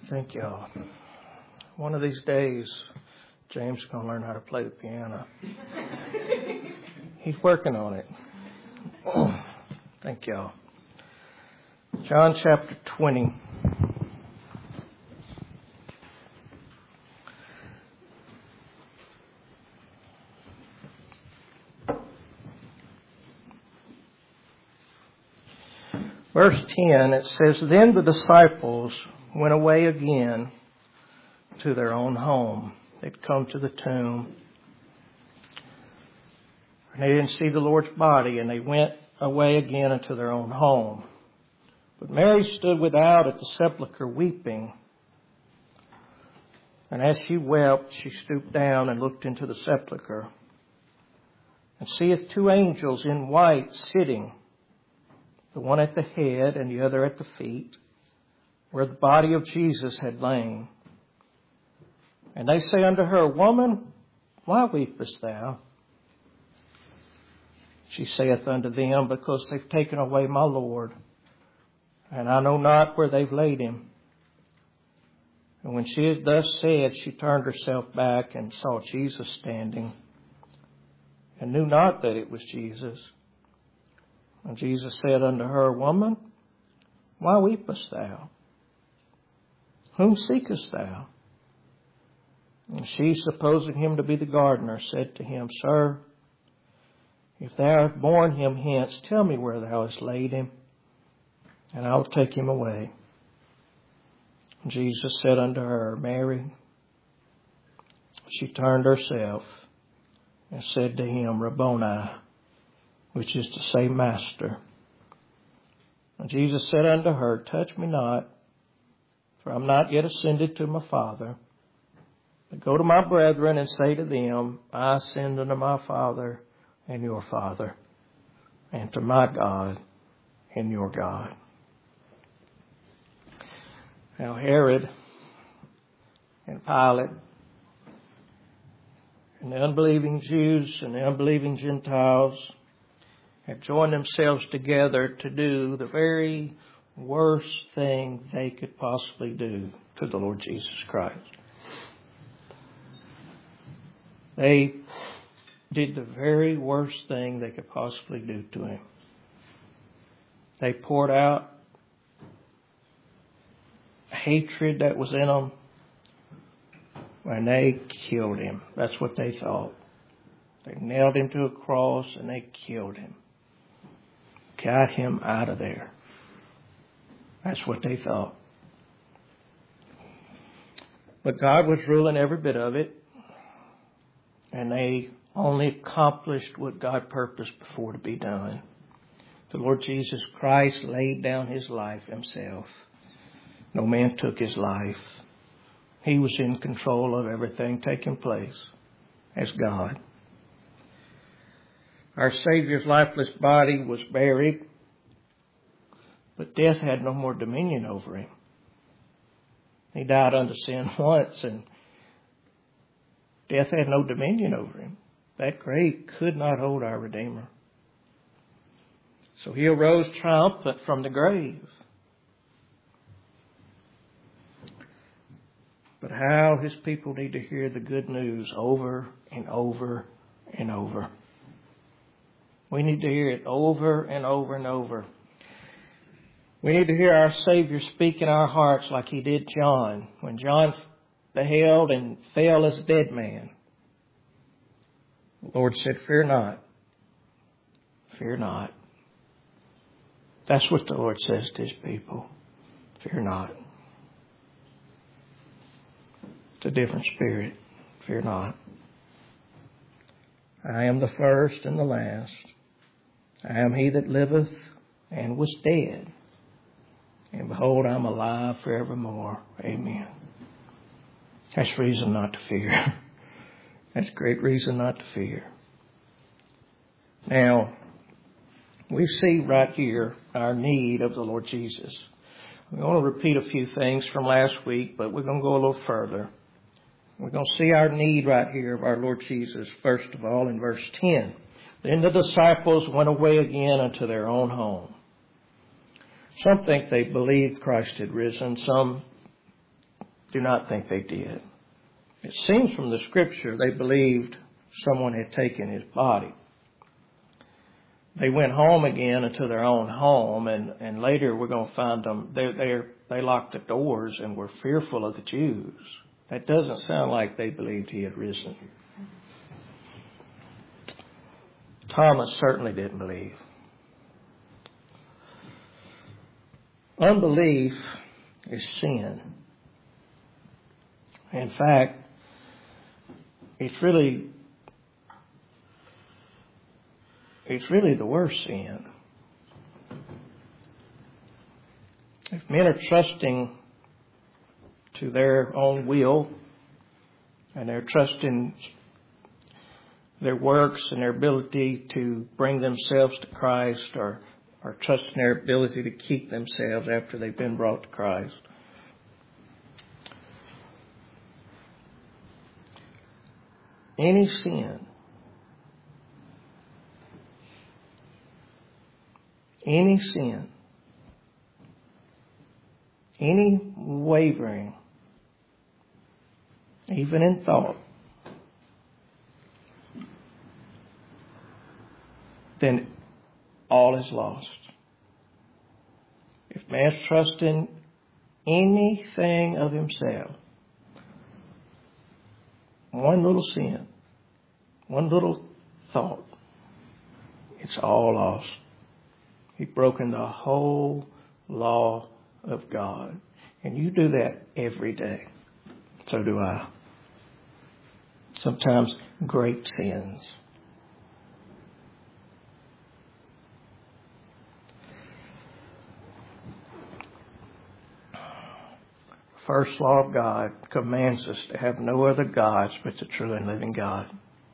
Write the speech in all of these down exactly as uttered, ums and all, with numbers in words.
Thank y'all. One of these days, James is going to learn how to play the piano. He's working on it. Thank y'all. John chapter twenty. Verse ten, it says, Then the disciples went away again to their own home. They'd come to the tomb. And they didn't see the Lord's body, and they went away again into their own home. But Mary stood without at the sepulchre weeping. And as she wept, she stooped down and looked into the sepulchre, and seeth two angels in white sitting, the one at the head and the other at the feet, where the body of Jesus had lain. And they say unto her, Woman, why weepest thou? She saith unto them, Because they've taken away my Lord, and I know not where they've laid him. And when she had thus said, she turned herself back and saw Jesus standing, and knew not that it was Jesus. And Jesus said unto her, Woman, why weepest thou? Whom seekest thou? And she, supposing him to be the gardener, said to him, Sir, if thou hast borne him hence, tell me where thou hast laid him, and I will take him away. And Jesus said unto her, Mary. She turned herself and said to him, Rabboni, which is to say, Master. And Jesus said unto her, Touch me not, for I am not yet ascended to my Father. But go to my brethren and say to them, I ascend unto my Father and your Father, and to my God and your God. Now Herod and Pilate and the unbelieving Jews and the unbelieving Gentiles had joined themselves together to do the very worst thing they could possibly do to the Lord Jesus Christ. They did the very worst thing they could possibly do to him. They poured out hatred that was in them, and they killed him. That's what they thought. They nailed him to a cross and they killed him. Got him out of there. That's what they thought. But God was ruling every bit of it, and they only accomplished what God purposed before to be done. The Lord Jesus Christ laid down his life himself. No man took his life. He was in control of everything taking place as God. Our Savior's lifeless body was buried, but death had no more dominion over him. He died unto sin once, and death had no dominion over him. That grave could not hold our Redeemer. So he arose triumphant from the grave. But how his people need to hear the good news over and over and over. We need to hear it over and over and over. We need to hear our Savior speak in our hearts like he did John. When John beheld and fell as a dead man, the Lord said, Fear not. Fear not. That's what the Lord says to his people. Fear not. It's a different spirit. Fear not. I am the first and the last. I am he that liveth and was dead. And behold, I am alive forevermore. Amen. That's reason not to fear. That's great reason not to fear. Now, we see right here our need of the Lord Jesus. We want to repeat a few things from last week, but we're going to go a little further. We're going to see our need right here of our Lord Jesus, first of all, in verse ten. Then the disciples went away again unto their own home. Some think they believed Christ had risen. Some do not think they did. It seems from the scripture they believed someone had taken his body. They went home again into their own home, and, and later we're going to find them, they they they locked the doors and were fearful of the Jews. That doesn't sound like they believed he had risen. Thomas certainly didn't believe. Unbelief is sin. In fact, it's really it's really the worst sin. If men are trusting to their own will, and they're trusting their works and their ability to bring themselves to Christ, or, or trusting their ability to keep themselves after they've been brought to Christ, any sin, any sin, any wavering, even in thought, then all is lost. If man's trusting anything of himself, one little sin, one little thought, it's all lost. He's broken the whole law of God. And you do that every day. So do I. Sometimes great sins. First law of God commands us to have no other gods but the true and living God.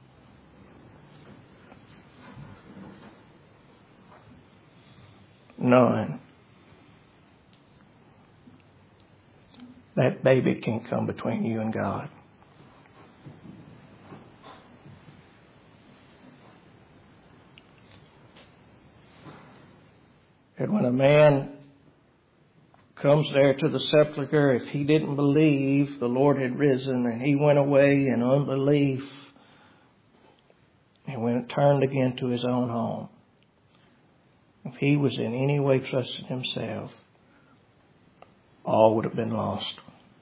None. That baby can't come between you and God. And when a man comes there to the sepulchre, if he didn't believe the Lord had risen and he went away in unbelief and went turned again to his own home, if he was in any way trusting himself, all would have been lost.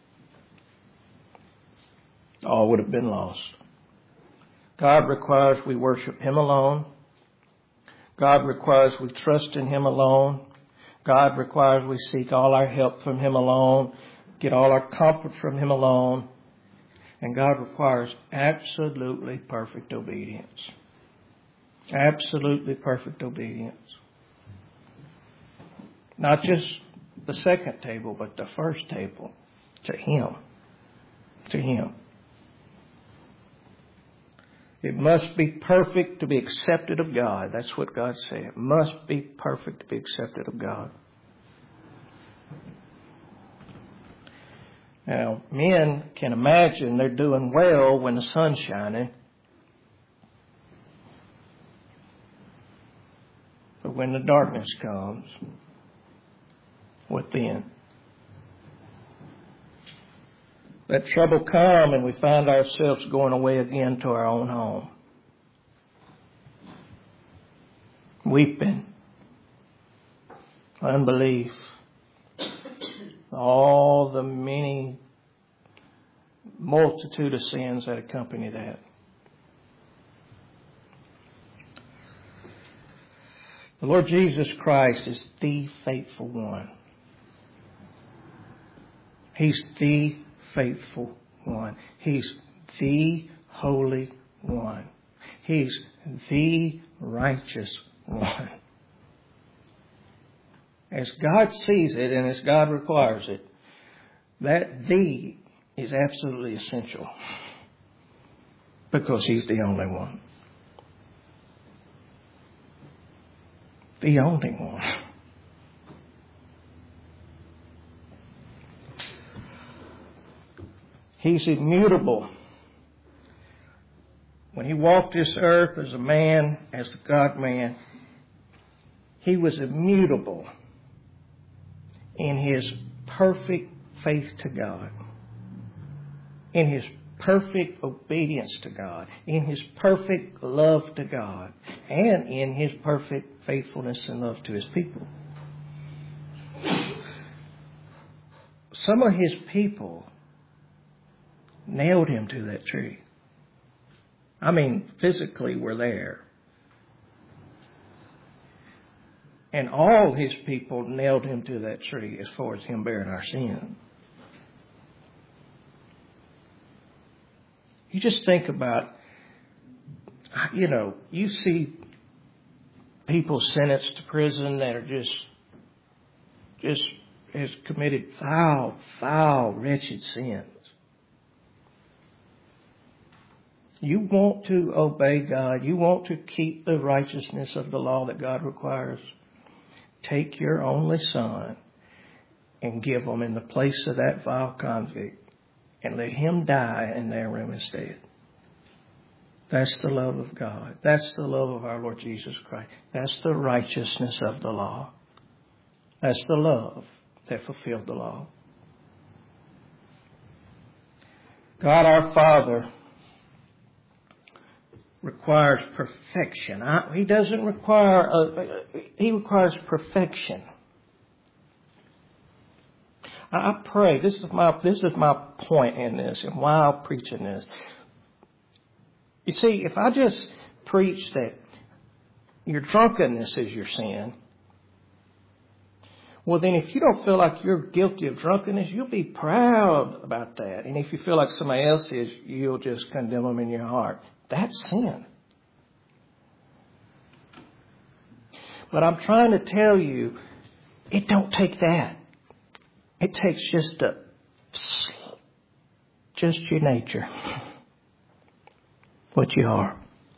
All would have been lost. God requires we worship Him alone. God requires we trust in Him alone. God requires we seek all our help from Him alone, get all our comfort from Him alone. And God requires absolutely perfect obedience. Absolutely perfect obedience. Not just the second table, but the first table. To Him. To Him. It must be perfect to be accepted of God. That's what God said. It must be perfect to be accepted of God. Now, men can imagine they're doing well when the sun's shining. But when the darkness comes, what then? Let trouble come and we find ourselves going away again to our own home. Weeping. Unbelief. All the many multitude of sins that accompany that. The Lord Jesus Christ is the faithful one. He's the faithful one. He's the holy one. He's the righteous one. As God sees it and as God requires it, that the is absolutely essential. Because He's the only one. The only one. He's immutable. When He walked this earth as a man, as the God-man, He was immutable in His perfect faith to God. in His perfect obedience to God, in His perfect love to God, and in His perfect faithfulness and love to His people. Some of His people nailed Him to that tree. I mean, physically were there. And all His people nailed Him to that tree as far as Him bearing our sin. You just think about, you know, you see people sentenced to prison that are just, just has committed foul, foul, wretched sins. You want to obey God. You want to keep the righteousness of the law that God requires. Take your only son and give him in the place of that vile convict and let him die in their room instead. That's the love of God. That's the love of our Lord Jesus Christ. That's the righteousness of the law. That's the love that fulfilled the law. God our Father requires perfection. I, he doesn't require, a, He requires perfection. I, I pray, this is my, this is my point in this and why I'm preaching this. You see, if I just preach that your drunkenness is your sin, well then if you don't feel like you're guilty of drunkenness, you'll be proud about that. And if you feel like somebody else is, you'll just condemn them in your heart. That's sin. But I'm trying to tell you, it don't take that. It takes just a, just your nature. What you are.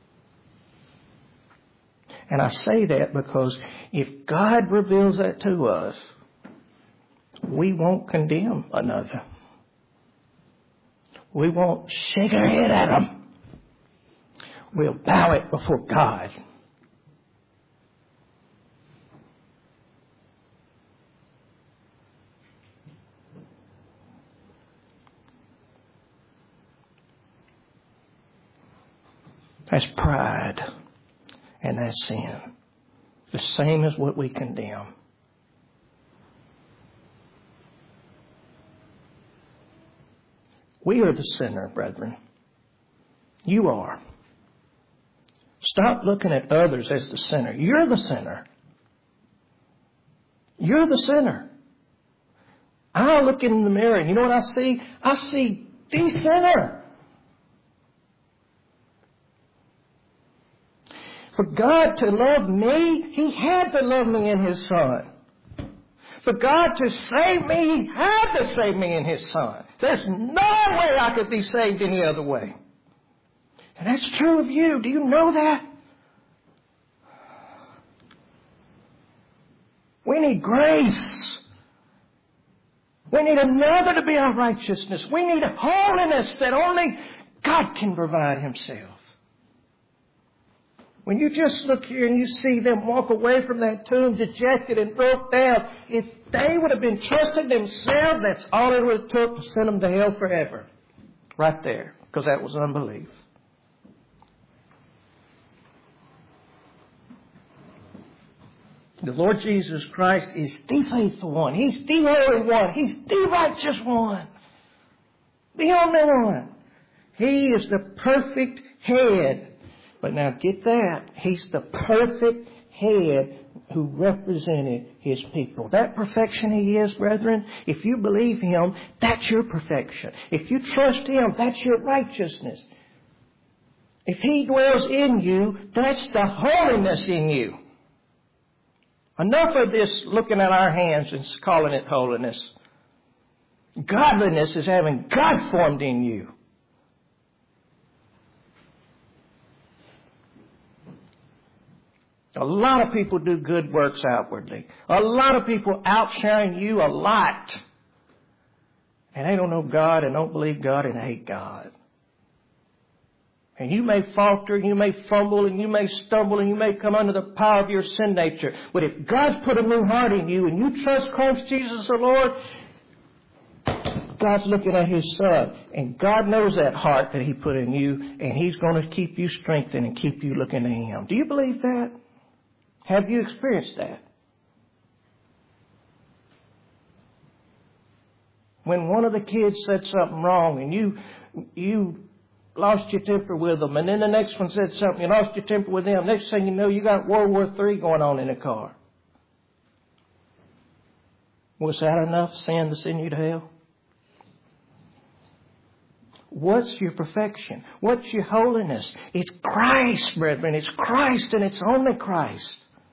And I say that because if God reveals that to us, we won't condemn another. We won't shake our head at them. We'll bow it before God. That's pride and that's sin. The same as what we condemn. We are the sinner, brethren. You are. Stop looking at others as the sinner. You're the sinner. You're the sinner. I look in the mirror and you know what I see? I see the sinner. For God to love me, He had to love me in His Son. For God to save me, He had to save me in His Son. There's no way I could be saved any other way. And that's true of you. Do you know that? We need grace. We need another to be our righteousness. We need a holiness that only God can provide Himself. When you just look here and you see them walk away from that tomb dejected and broke down, if they would have been trusting themselves, that's all it would have took to send them to hell forever. Right there. Because that was unbelief. The Lord Jesus Christ is the faithful one. He's the holy one. He's the righteous one. The only one. He is the perfect head. But now get that. He's the perfect head who represented His people. That perfection He is, brethren, if you believe Him, that's your perfection. If you trust Him, that's your righteousness. If He dwells in you, that's the holiness in you. Enough of this looking at our hands and calling it holiness. Godliness is having God formed in you. A lot of people do good works outwardly. A lot of people outshine you a lot. And they don't know God and don't believe God and hate God. And you may falter, and you may fumble, and you may stumble, and you may come under the power of your sin nature. But if God's put a new heart in you and you trust Christ Jesus the Lord, God's looking at His Son, and God knows that heart that He put in you, and He's going to keep you strengthened and keep you looking at Him. Do you believe that? Have you experienced that? When one of the kids said something wrong and you you lost your temper with them, and then the next one said something, you lost your temper with them. Next thing you know, you got World War Three going on in the car. Was that enough sin to send you to hell? What's your perfection? What's your holiness? It's Christ, brethren. It's Christ, and it's only Christ.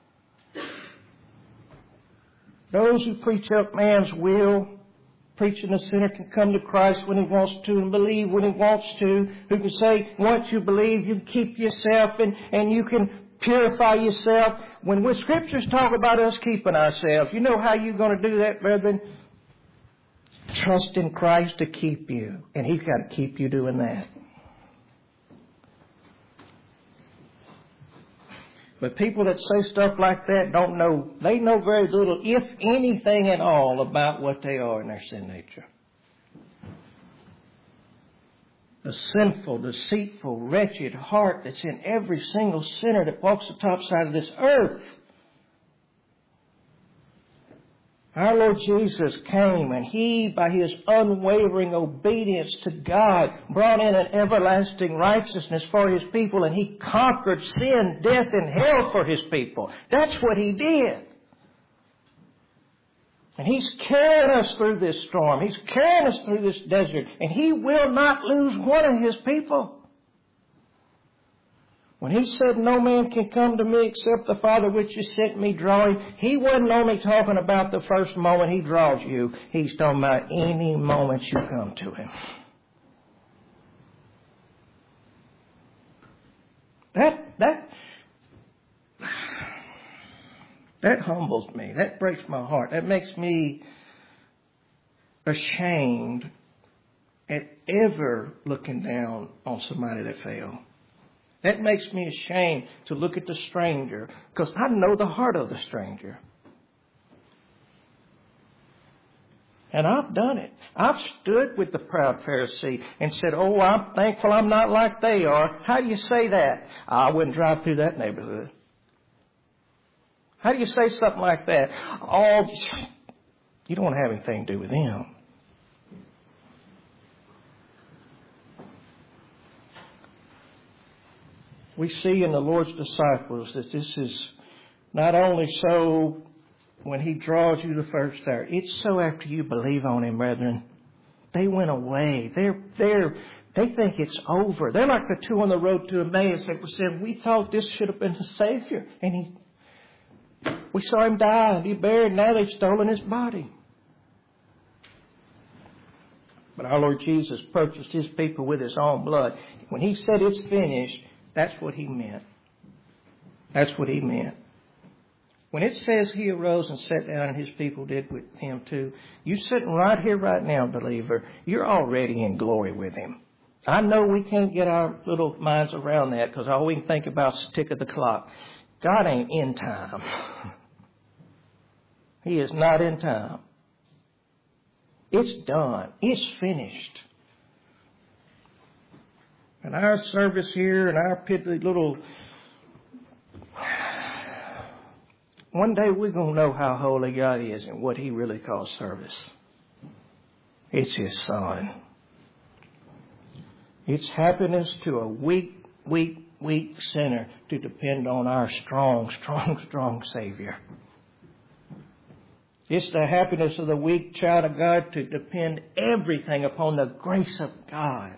Those who preach up man's will, preaching the sinner can come to Christ when he wants to and believe when he wants to, who can say, once you believe, you can keep yourself and, and you can purify yourself. When the Scriptures talk about us keeping ourselves, you know how you're going to do that, brethren? Trust in Christ to keep you. And He's got to keep you doing that. But people that say stuff like that don't know, they know very little, if anything at all, about what they are in their sin nature. The sinful, deceitful, wretched heart that's in every single sinner that walks the top side of this earth. Our Lord Jesus came, and He, by His unwavering obedience to God, brought in an everlasting righteousness for His people, and He conquered sin, death, and hell for His people. That's what He did. And He's carrying us through this storm. He's carrying us through this desert, and He will not lose one of His people. When He said, no man can come to me except the Father which has sent me draw him, He wasn't only talking about the first moment He draws you. He's talking about any moment you come to Him. That, that, that humbles me. That breaks my heart. That makes me ashamed at ever looking down on somebody that failed. That makes me ashamed to look at the stranger, because I know the heart of the stranger. And I've done it. I've stood with the proud Pharisee and said, oh, I'm thankful I'm not like they are. How do you say that? I wouldn't drive through that neighborhood. How do you say something like that? Oh, you don't want to have anything to do with them. We see in the Lord's disciples that this is not only so when He draws you the first hour, it's so after you believe on Him, brethren. They went away. They're, they're, they think it's over. They're like the two on the road to Emmaus that said, we thought this should have been the Savior. And he, we saw Him die and be buried. Now they've stolen His body. But our Lord Jesus purchased His people with His own blood. When He said it's finished, that's what He meant. That's what He meant. When it says He arose and sat down and His people did with Him too, you sitting right here right now, believer, you're already in glory with Him. I know we can't get our little minds around that because all we can think about is the tick of the clock. God ain't in time. He is not in time. It's done. It's finished. And our service here and our piddly little... One day we're going to know how holy God is and what He really calls service. It's His Son. It's happiness to a weak, weak, weak sinner to depend on our strong, strong, strong Savior. It's the happiness of the weak child of God to depend everything upon the grace of God.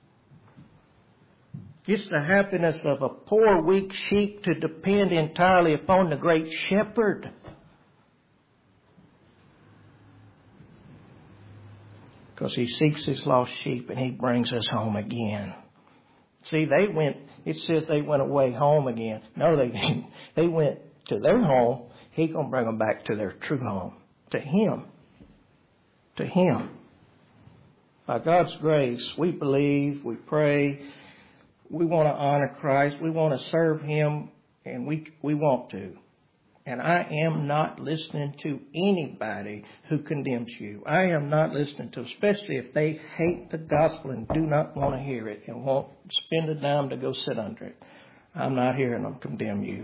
It's the happiness of a poor, weak sheep to depend entirely upon the great shepherd. Because He seeks His lost sheep and He brings us home again. See, they went, it says they went away home again. No, they didn't. They went to their home. He's going to bring them back to their true home. To Him. To Him. By God's grace, we believe, we pray. We want to honor Christ. We want to serve Him, and we we want to. And I am not listening to anybody who condemns you. I am not listening to, especially if they hate the gospel and do not want to hear it and won't spend a dime to go sit under it. I'm not hearing them condemn you.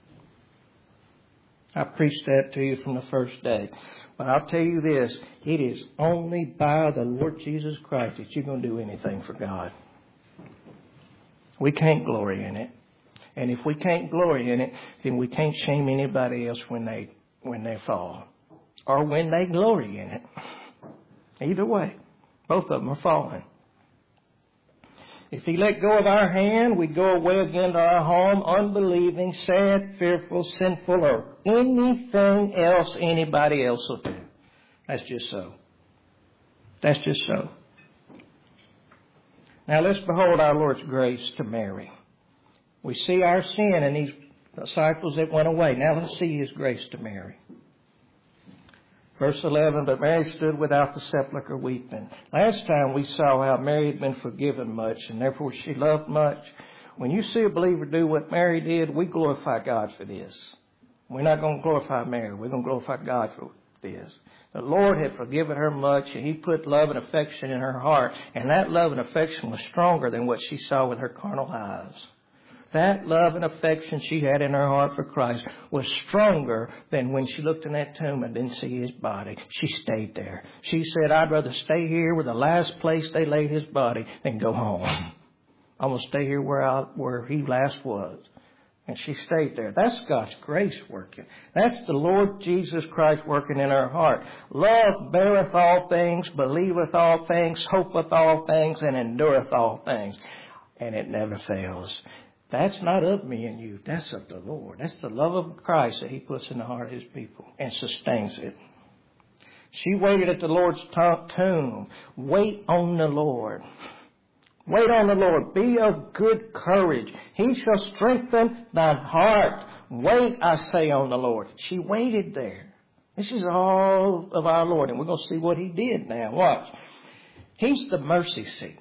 I preached that to you from the first day. But I'll tell you this, it is only by the Lord Jesus Christ that you're going to do anything for God. We can't glory in it. And if we can't glory in it, then we can't shame anybody else when they when they fall. Or when they glory in it. Either way, both of them are falling. If He let go of our hand, we go away again to our home, unbelieving, sad, fearful, sinful, or anything else anybody else will do. That's just so. That's just so. Now let's behold our Lord's grace to Mary. We see our sin in these disciples that went away. Now let's see His grace to Mary. Verse eleven, but Mary stood without the sepulchre weeping. Last time we saw how Mary had been forgiven much and therefore she loved much. When you see a believer do what Mary did, we glorify God for this. We're not going to glorify Mary. We're going to glorify God for this. The Lord had forgiven her much and He put love and affection in her heart. And that love and affection was stronger than what she saw with her carnal eyes. That love and affection she had in her heart for Christ was stronger than when she looked in that tomb and didn't see His body. She stayed there. She said, I'd rather stay here where the last place they laid His body than go home. I'm going to stay here where, I, where He last was. And she stayed there. That's God's grace working. That's the Lord Jesus Christ working in her heart. Love beareth all things, believeth all things, hopeth all things, and endureth all things. And it never fails. That's not of me and you. That's of the Lord. That's the love of Christ that He puts in the heart of His people and sustains it. She waited at the Lord's tomb. Wait on the Lord. Wait on the Lord. Be of good courage. He shall strengthen thine heart. Wait, I say, on the Lord. She waited there. This is all of our Lord. And we're going to see what He did now. Watch. He's the mercy seat.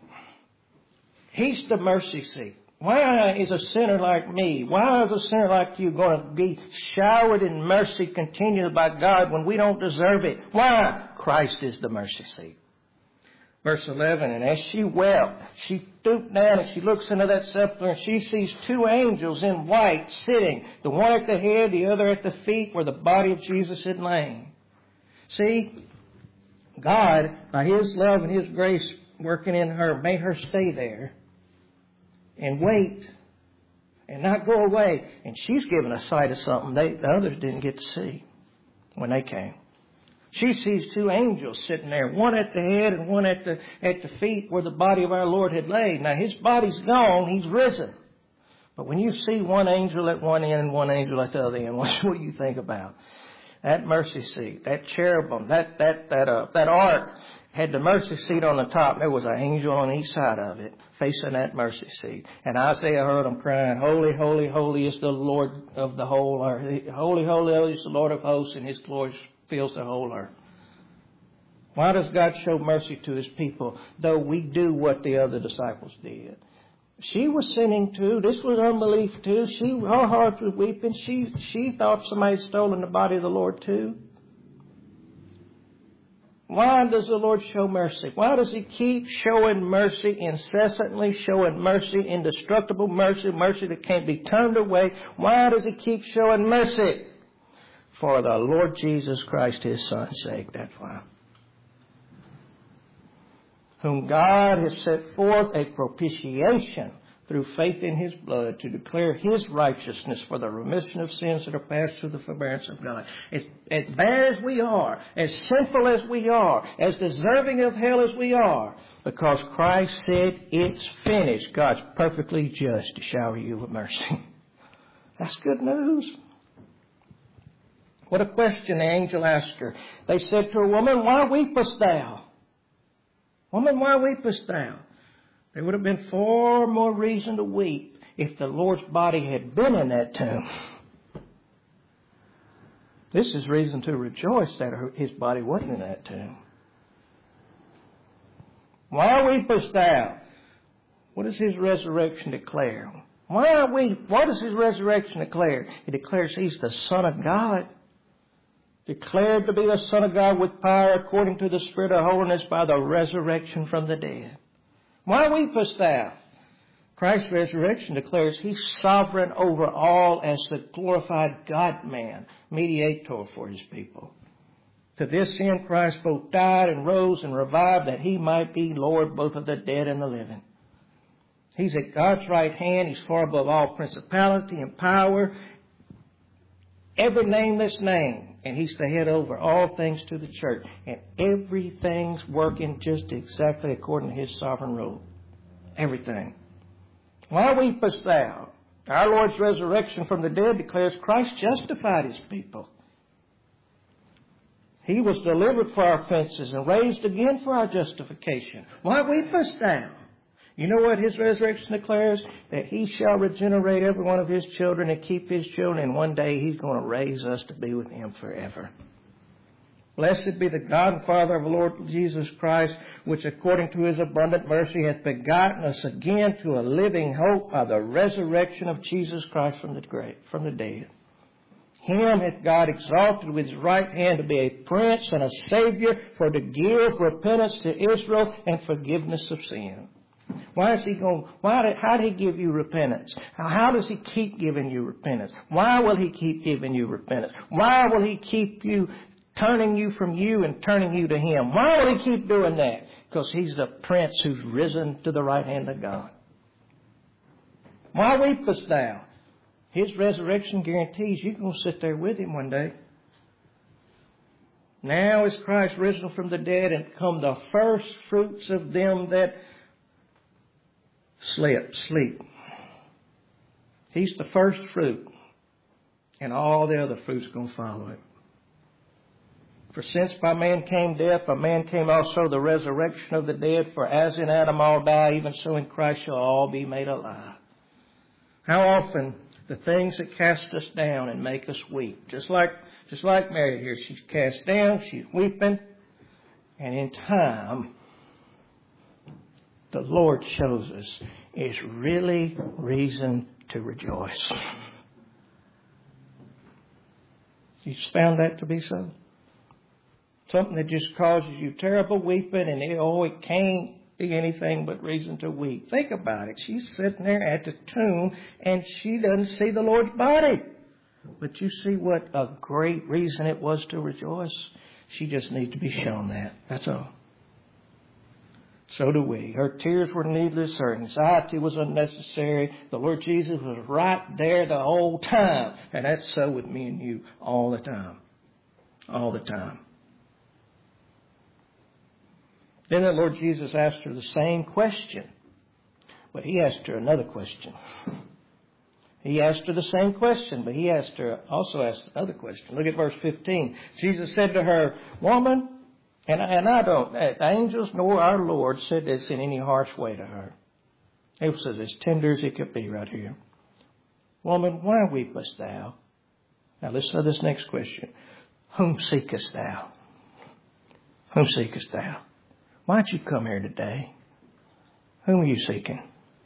He's the mercy seat. Why is a sinner like me, why is a sinner like you going to be showered in mercy continually by God when we don't deserve it? Why? Christ is the mercy seat. Verse eleven, and as she wept, she stooped down and she looks into that sepulchre and she sees two angels in white sitting, the one at the head, the other at the feet where the body of Jesus had lain. See, God, by His love and His grace working in her, made her stay there. And wait. And not go away. And she's given a sight of something they, the others didn't get to see when they came. She sees two angels sitting there. One at the head and one at the, at the feet where the body of our Lord had laid. Now His body's gone. He's risen. But when you see one angel at one end and one angel at the other end, what do you think about? That mercy seat, that cherubim, that, that, that, uh, that ark had the mercy seat on the top. There was an angel on each side of it facing that mercy seat. And Isaiah heard them crying, holy, holy, holy is the Lord of the whole earth. Holy, holy, holy is the Lord of hosts, and His glory fills the whole earth. Why does God show mercy to His people, though we do what the other disciples did? She was sinning too. This was unbelief too. She, her heart was weeping. She, she thought somebody had stolen the body of the Lord too. Why does the Lord show mercy? Why does He keep showing mercy, incessantly showing mercy, indestructible mercy, mercy that can't be turned away? Why does He keep showing mercy? For the Lord Jesus Christ, His Son's sake. That's why. Whom God has set forth a propitiation through faith in His blood to declare His righteousness for the remission of sins that are passed through the forbearance of God. As, as bad as we are, as sinful as we are, as deserving of hell as we are, because Christ said it's finished, God's perfectly just to shower you with mercy. That's good news. What a question the angel asked her. They said to her, woman, why weepest thou? Woman, why weepest thou? There would have been far more reason to weep if the Lord's body had been in that tomb. This is reason to rejoice that His body wasn't in that tomb. Why weepest thou? What does His resurrection declare? Why are we, what does His resurrection declare? It declares He's the Son of God. Declared to be the Son of God with power according to the Spirit of holiness by the resurrection from the dead. Why weepest thou? Christ's resurrection declares He's sovereign over all as the glorified God-man, mediator for His people. To this end Christ both died and rose and revived that He might be Lord both of the dead and the living. He's at God's right hand. He's far above all principality and power, every name that's named. And He's the head over all things to the church. And everything's working just exactly according to His sovereign rule. Everything. Why weepest thou? Our Lord's resurrection from the dead declares Christ justified His people. He was delivered for our offenses and raised again for our justification. Why weepest thou? You know what His resurrection declares? That He shall regenerate every one of His children and keep His children, and one day He's going to raise us to be with Him forever. Blessed be the God and Father of the Lord Jesus Christ, which according to His abundant mercy hath begotten us again to a living hope by the resurrection of Jesus Christ from the grave, from the dead. Him hath God exalted with His right hand to be a prince and a savior, for to give repentance to Israel and forgiveness of sin. Why is He going? Why? Did, how did He give you repentance? How, how does He keep giving you repentance? Why will He keep giving you repentance? Why will He keep you turning you from you and turning you to Him? Why will He keep doing that? Because He's the Prince who's risen to the right hand of God. Why weepest thou? His resurrection guarantees you're going to sit there with Him one day. Now is Christ risen from the dead and become the first fruits of them that sleep. Sleep. He's the first fruit. And all the other fruits are going to follow it. For since by man came death, by man came also the resurrection of the dead. For as in Adam all die, even so in Christ shall all be made alive. How often the things that cast us down and make us weep. Just like, just like Mary here. She's cast down, she's weeping. And in time, the Lord shows us is really reason to rejoice. You found that to be so? Something that just causes you terrible weeping and it, oh, it can't be anything but reason to weep. Think about it. She's sitting there at the tomb and she doesn't see the Lord's body. But you see what a great reason it was to rejoice. She just needs to be shown that. That's all. So do we. Her tears were needless. Her anxiety was unnecessary. The Lord Jesus was right there the whole time. And that's so with me and you all the time. All the time. Then the Lord Jesus asked her the same question. But He asked her another question. He asked her the same question, but He asked her, also asked another question. Look at verse fifteen. Jesus said to her, Woman, and, and I don't, angels nor our Lord said this in any harsh way to her. It was as tender as it could be right here. Woman, why weepest thou? Now listen to this next question. Whom seekest thou? Whom seekest thou? Why'd you come here today? Whom are you seeking?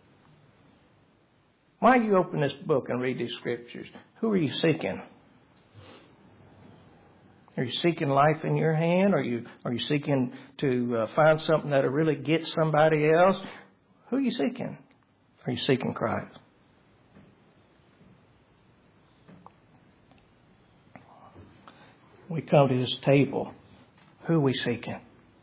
Why you open this book and read these scriptures? Who are you seeking? Are you seeking life in your hand? Are you are you seeking to uh, find something that'll really get somebody else? Who are you seeking? Are you seeking Christ? We come to this table. Who are we seeking?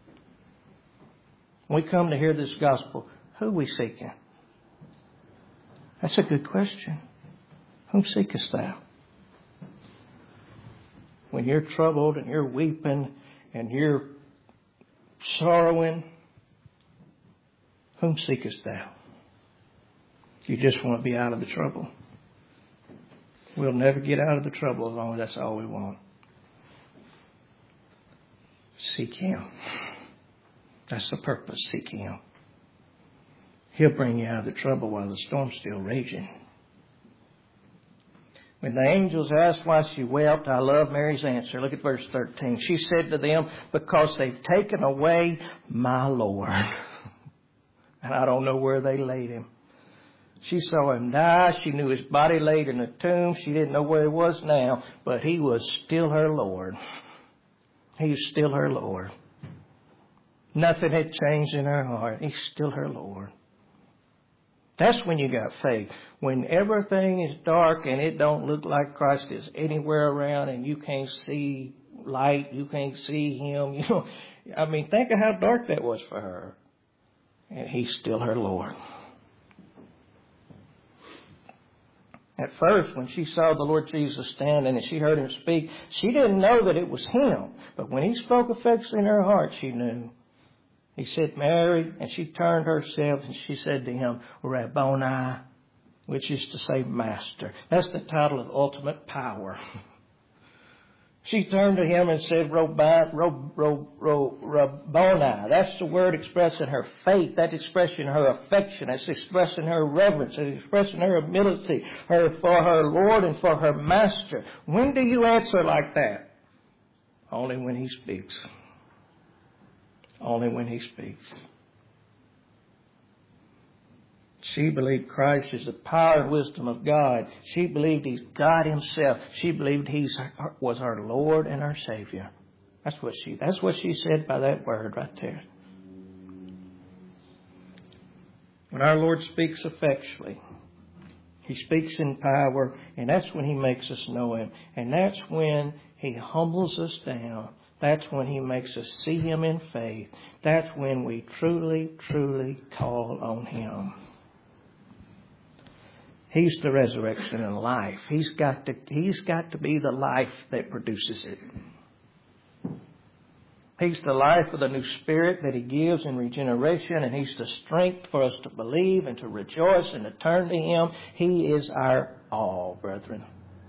When we come to hear this gospel, who are we seeking? That's a good question. Whom seekest thou? When you're troubled and you're weeping and you're sorrowing, whom seekest thou? You just want to be out of the trouble. We'll never get out of the trouble as long as that's all we want. Seek Him. That's the purpose. Seek Him. He'll bring you out of the trouble while the storm's still raging. When the angels asked why she wept, I love Mary's answer. Look at verse thirteen. She said to them, because they've taken away my Lord. And I don't know where they laid Him. She saw him die. She knew his body laid in a tomb. She didn't know where he was now, but he was still her Lord. He was still her Lord. Nothing had changed in her heart. He's still her Lord. That's when you got faith. When everything is dark and it don't look like Christ is anywhere around and you can't see light, you can't see Him. You know, I mean, think of how dark that was for her. And He's still her Lord. At first, when she saw the Lord Jesus standing and she heard Him speak, she didn't know that it was Him. But when He spoke affectionately in her heart, she knew. He said, Mary, and she turned herself and she said to Him, Rabboni, which is to say master. That's the title of ultimate power. She turned to Him and said, Rabboni. That's the word expressing her faith. That's expressing her affection. That's expressing her reverence. That's expressing her humility her, for her Lord and for her Master. When do you answer like that? Only when He speaks. Only when He speaks. She believed Christ is the power and wisdom of God. She believed He's God Himself. She believed He was our Lord and our Savior. That's what she, that's what she said by that word right there. When our Lord speaks effectually, He speaks in power, and that's when He makes us know Him. And that's when He humbles us down. That's when He makes us see Him in faith. That's when we truly, truly call on Him. He's the resurrection and life. He's got to, He's got to be the life that produces it. He's the life of the new spirit that He gives in regeneration, and He's the strength for us to believe and to rejoice and to turn to Him. He is our all, brethren.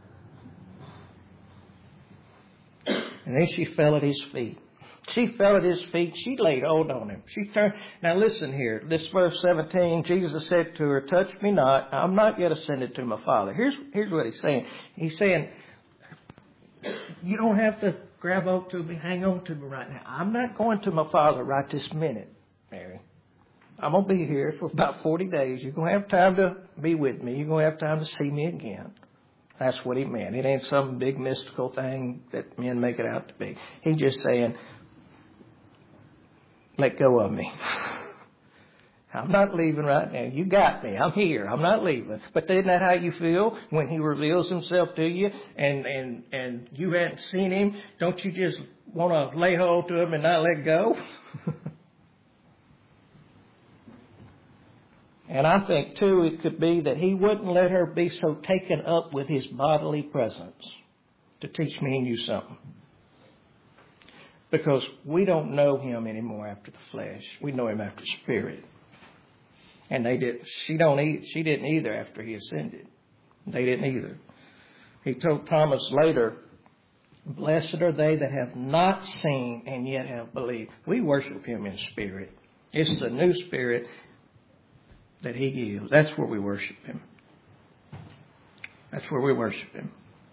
And then she fell at His feet. She fell at His feet. She laid hold on Him. She turned. Now listen here. This verse seventeen, Jesus said to her, touch me not. I'm not yet ascended to my Father. Here's, here's what He's saying. He's saying, you don't have to grab hold to me, hang on to me right now. I'm not going to my Father right this minute, Mary. I'm going to be here for about forty days. You're going to have time to be with me. You're going to have time to see me again. That's what He meant. It ain't some big mystical thing that men make it out to be. He's just saying, let go of me. I'm not leaving right now. You got me. I'm here. I'm not leaving. But isn't that how you feel when He reveals Himself to you and, and, and you hadn't seen Him? Don't you just want to lay hold to Him and not let go? And I think, too, it could be that He wouldn't let her be so taken up with His bodily presence to teach me and you something. Because we don't know Him anymore after the flesh. We know Him after spirit. And they did. She don't. Eat, she didn't either after He ascended. They didn't either. He told Thomas later, blessed are they that have not seen and yet have believed. We worship Him in spirit. It's the new spirit that He gives. That's where we worship Him. That's where we worship Him.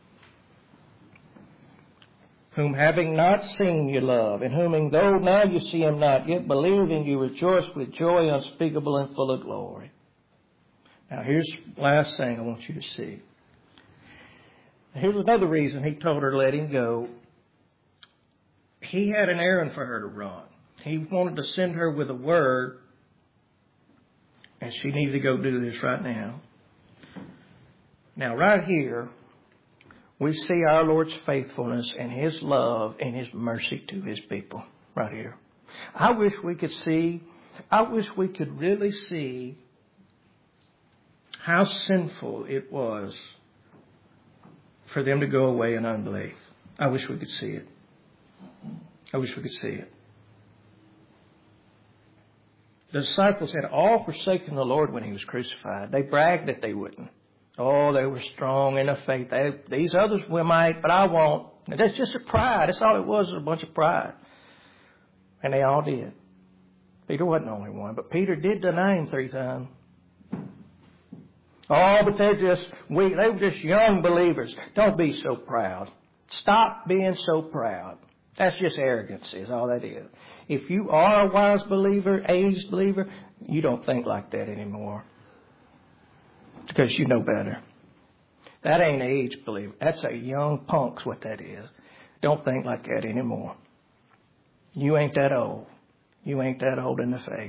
Whom having not seen you love, and whom though now you see Him not, yet believing you rejoice with joy unspeakable and full of glory. Now here's the last thing I want you to see. Here's another reason He told her to let Him go. He had an errand for her to run. He wanted to send her with a word, and she needed to go do this right now. Now right here, we see our Lord's faithfulness and His love and His mercy to His people. Right here. I wish we could see, I wish we could really see how sinful it was for them to go away in unbelief. I wish we could see it. I wish we could see it. The disciples had all forsaken the Lord when He was crucified. They bragged that they wouldn't. Oh, they were strong in the faith. They, these others we might, but I won't. And that's just a pride. That's all it was, was a bunch of pride. And they all did. Peter wasn't the only one, but Peter did deny Him three times. Oh, but they're just weak. They were just young believers. Don't be so proud. Stop being so proud. That's just arrogance is all that is. If you are a wise believer, aged believer, you don't think like that anymore. Because you know better. That ain't age, believer. That's a young punk's what that is. Don't think like that anymore. You ain't that old. You ain't that old in the faith.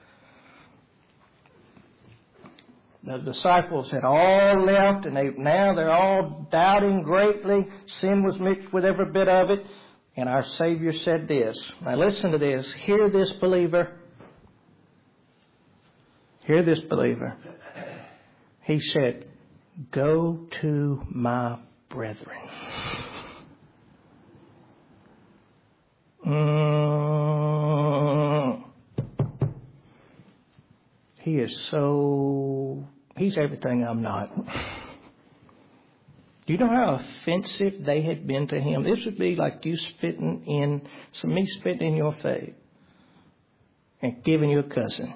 The disciples had all left, and they now they're all doubting greatly. Sin was mixed with every bit of it. And our Savior said this. Now listen to this. Hear this, believer. Hear this, believer. He said, go to my brethren. Mm. He is so, he's everything I'm not. Do you know how offensive they had been to him? This would be like you spitting in, some me spitting in your face and giving you a cussing.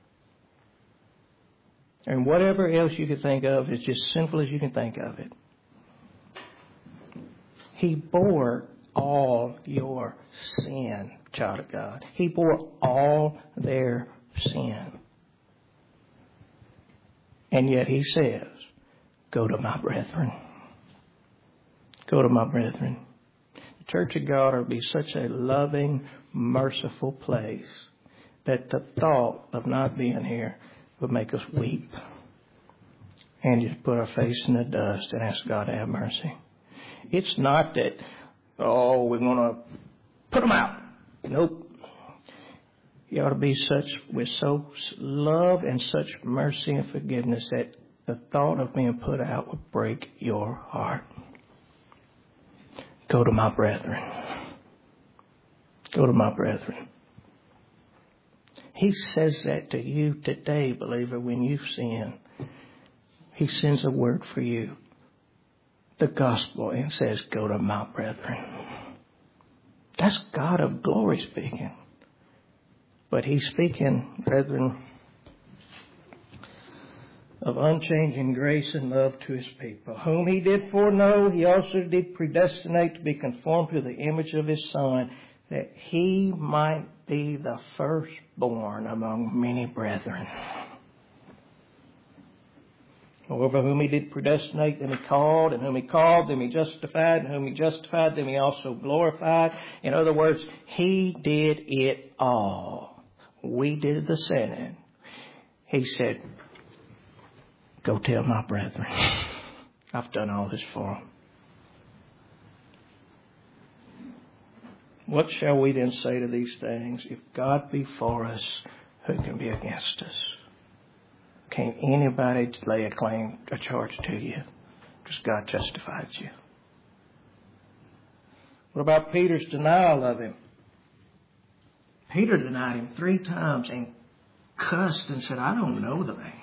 And whatever else you could think of is just simple as you can think of it. He bore all your sin, child of God. He bore all their sin. And yet he says, go to my brethren. Go to my brethren. The Church of God will be such a loving, merciful place that the thought of not being here would make us weep and just put our face in the dust and ask God to have mercy. It's not that, oh, we're going to put them out. Nope. You ought to be such, with so love and such mercy and forgiveness that the thought of being put out would break your heart. Go to my brethren. Go to my brethren. He says that to you today, believer, when you sin. He sends a word for you, the gospel, and says, go to my brethren. That's God of glory speaking. But he's speaking, brethren, of unchanging grace and love to his people. Whom he did foreknow, he also did predestinate to be conformed to the image of his Son, that he might be the firstborn among many brethren. Over whom he did predestinate, them he called, and whom he called, them he justified, and whom he justified, them he also glorified. In other words, he did it all. We did the sinning. He said, go tell my brethren. I've done all this for them. What shall we then say to these things? If God be for us, who can be against us? Can't anybody lay a claim, a charge to you? Because God justified you. What about Peter's denial of him? Peter denied him three times and cussed and said, I don't know the man.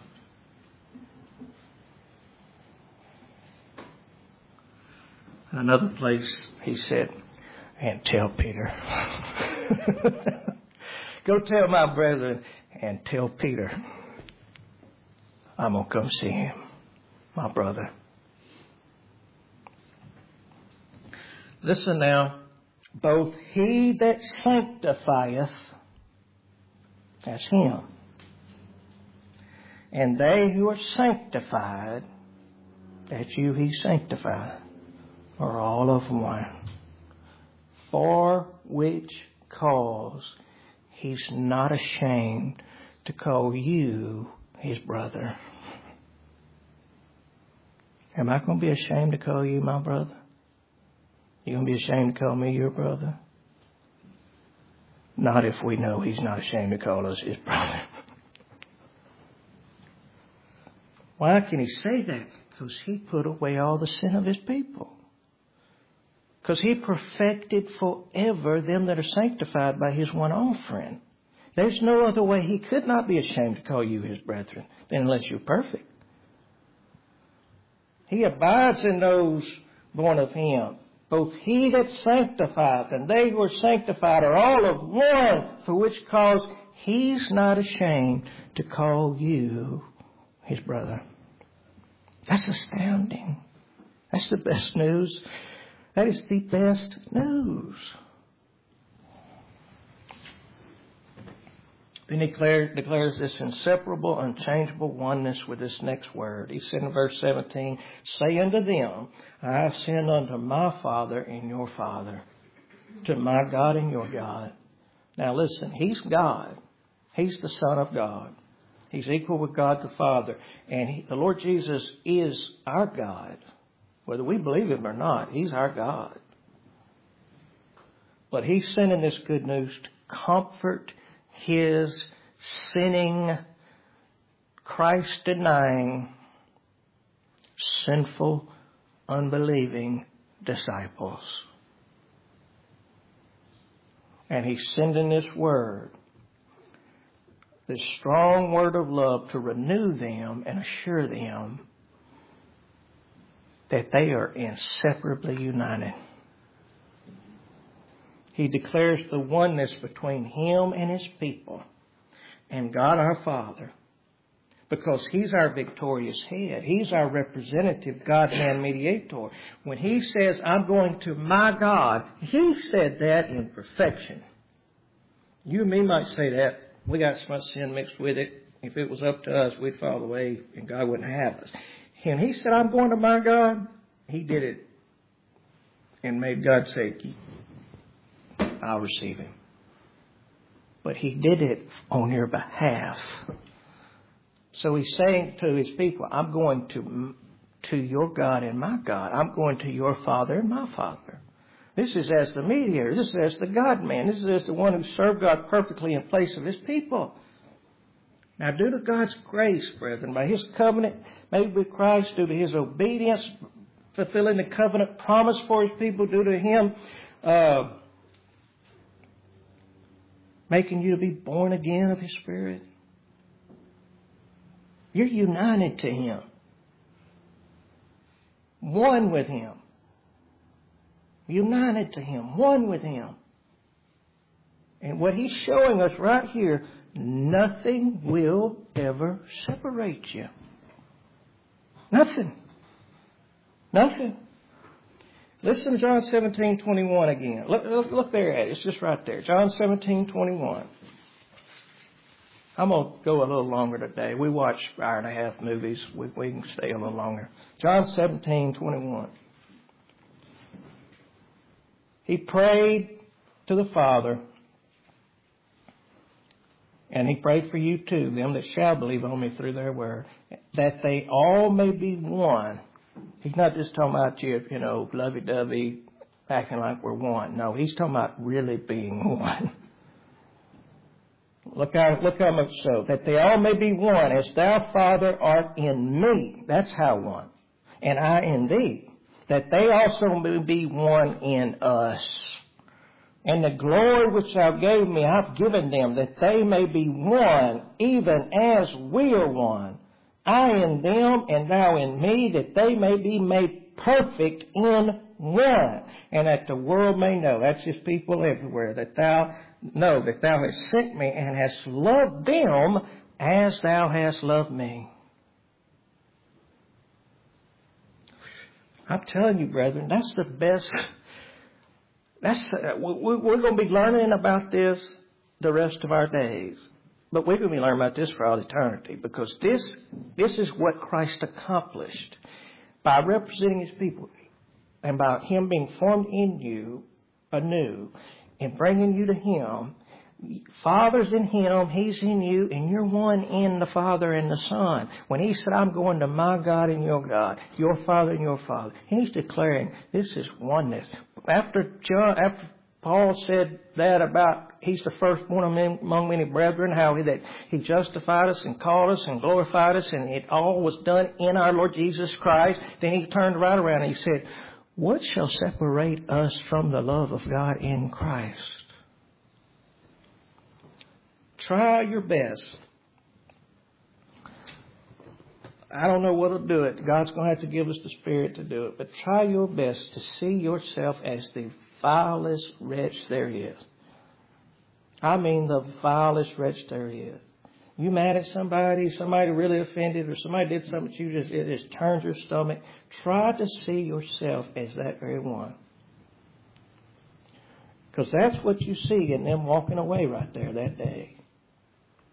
In another place, he said, and tell Peter. Go tell my brethren and tell Peter I'm going to come see him, my brother. Listen now. Both he that sanctifieth, that's him, and they who are sanctified, that's you he sanctified, are all of one. For which cause he's not ashamed to call you his brother. Am I going to be ashamed to call you my brother? You going to be ashamed to call me your brother? Not if we know he's not ashamed to call us his brother. Why can he say that? Because he put away all the sin of his people. Because he perfected forever them that are sanctified by his one offering. There's no other way he could not be ashamed to call you his brethren than unless you're perfect. He abides in those born of him. Both he that sanctifieth and they who are sanctified are all of one, for which cause he's not ashamed to call you his brother. That's astounding. That's the best news. That is the best news. Then he declares, declares this inseparable, unchangeable oneness with this next word. He said in verse seventeen, say unto them, I have sinned unto my Father and your Father, to my God and your God. Now listen, He's God. He's the Son of God. He's equal with God the Father. And he, the Lord Jesus is our God. Whether we believe Him or not, He's our God. But He's sending this good news to comfort His sinning, Christ-denying, sinful, unbelieving disciples. And He's sending this word, this strong word of love, to renew them and assure them that they are inseparably united. He declares the oneness between Him and His people and God our Father, because He's our victorious head. He's our representative God-man mediator. When He says, I'm going to my God, He said that in perfection. You and me might say that. We got so much sin mixed with it. If it was up to us, we'd fall away and God wouldn't have us. And He said, I'm going to my God. He did it and made God say, I'll receive Him. But He did it on your behalf. So He's saying to His people, I'm going to, to your God and my God. I'm going to your Father and my Father. This is as the mediator. This is as the God-man. This is as the one who served God perfectly in place of His people. Now, due to God's grace, brethren, by His covenant made with Christ, due to His obedience, fulfilling the covenant promise for His people, due to Him uh, making you to be born again of His Spirit, you're united to Him. One with Him. United to Him. One with Him. And what He's showing us right here, nothing will ever separate you. Nothing. Nothing. Listen to John seventeen twenty-one again. Look, look, look there at it. It's just right there. John seventeen twenty-one. I'm going to go a little longer today. We watch hour and a half movies. We, we can stay a little longer. John seventeen twenty-one. He prayed to the Father, and He prayed for you too, them that shall believe on Me through their word, that they all may be one. He's not just talking about you, you know, lovey-dovey, acting like we're one. No, He's talking about really being one. Look how, look how much so. That they all may be one, as Thou, Father, art in Me. That's how one. And I in Thee. That they also may be one in us. And the glory which Thou gave Me, I've given them, that they may be one, even as we are one. I in them, and Thou in Me, that they may be made perfect in one. And that the world may know, that's His people everywhere, that Thou know that Thou hast sent Me and hast loved them as Thou hast loved Me. I'm telling you, brethren, that's the best. That's uh, we, we're going to be learning about this the rest of our days, but we're going to be learning about this for all eternity, because this this is what Christ accomplished by representing His people and by Him being formed in you anew and bringing you to Him. Father's in Him, He's in you, and you're one in the Father and the Son. When He said, I'm going to my God and your God, your Father and your Father, He's declaring this is oneness. After John, after Paul said that about He's the firstborn among many brethren, how he, that He justified us and called us and glorified us, and it all was done in our Lord Jesus Christ, then He turned right around and He said, what shall separate us from the love of God in Christ? Try your best. I don't know what'll do it. God's going to have to give us the Spirit to do it. But try your best to see yourself as the vilest wretch there is. I mean the vilest wretch there is. You mad at somebody, somebody really offended, or somebody did something that you just, it just turns your stomach. Try to see yourself as that very one. Because that's what you see in them walking away right there that day.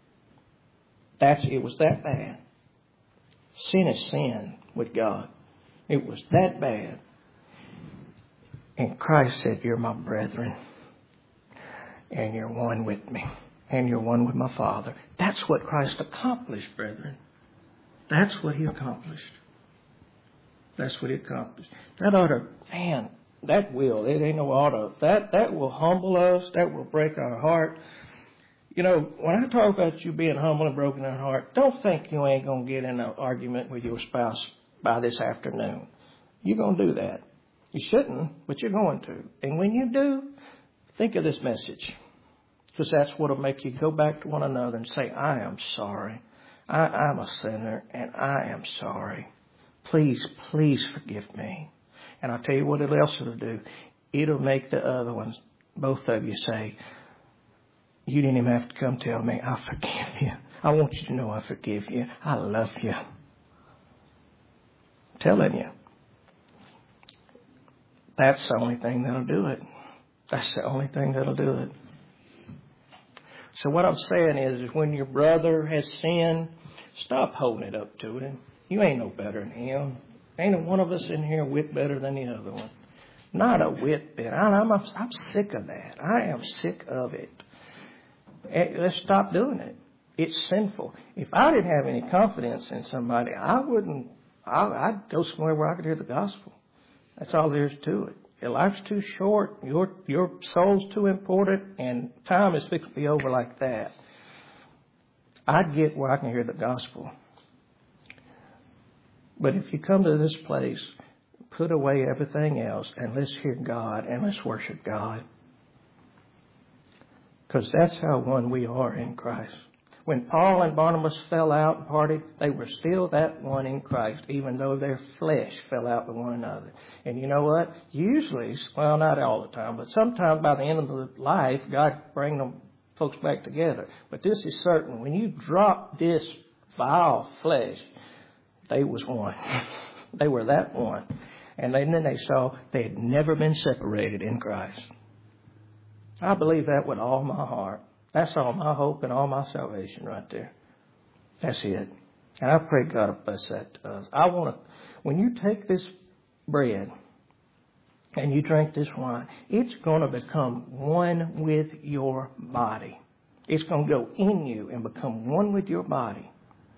That's, it was that bad. Sin is sin with God. It was that bad. And Christ said, you're my brethren. And you're one with me. And you're one with my Father. That's what Christ accomplished, brethren. That's what He accomplished. That's what He accomplished. That ought to, man, that will. It ain't no ought to. That, that will humble us. That will break our heart. You know, when I talk about you being humble and broken in heart, don't think you ain't going to get in an argument with your spouse by this afternoon. You're going to do that. You shouldn't, but you're going to. And when you do, think of this message. Because that's what will make you go back to one another and say, I am sorry. I, I'm a sinner and I am sorry. Please, please forgive me. And I'll tell you what else it'll do. It'll make the other ones, both of you, say, you didn't even have to come tell me. I forgive you. I want you to know I forgive you. I love you. I'm telling you. That's the only thing that'll do it. That's the only thing that'll do it. So what I'm saying is, is when your brother has sinned, stop holding it up to him. You ain't no better than him. Ain't one of us in here a whit better than the other one. Not a whit bit. I'm, I'm, I'm sick of that. I am sick of it. Let's stop doing it. It's sinful. If I didn't have any confidence in somebody, I wouldn't, I, I'd go somewhere where I could hear the gospel. That's all there is to it. Your life's too short. Your your soul's too important. And time is fixed to be over like that. I'd get where I can hear the gospel. But if you come to this place, put away everything else and let's hear God and let's worship God. Because that's how one we are in Christ. When Paul and Barnabas fell out and parted, they were still that one in Christ, even though their flesh fell out with one another. And you know what? Usually, well, not all the time, but sometimes by the end of the life, God bring them folks back together. But this is certain. When you drop this vile flesh, they was one. They were that one. And then they saw they had never been separated in Christ. I believe that with all my heart. That's all my hope and all my salvation right there. That's it. And I pray God will bless that to us. I want to, when you take this bread and you drink this wine, it's going to become one with your body. It's going to go in you and become one with your body.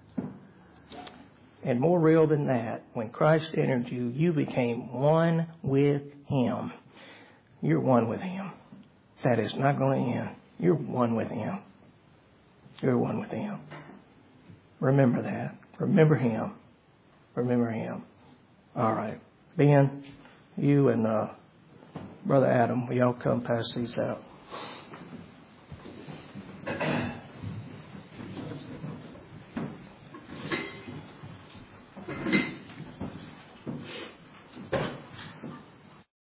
And more real than that, when Christ entered you, you became one with Him. You're one with Him. That is not going to end. You're one with Him. You're one with Him. Remember that. Remember Him. Remember Him. All right. Ben, you and uh, Brother Adam, we all come pass these out.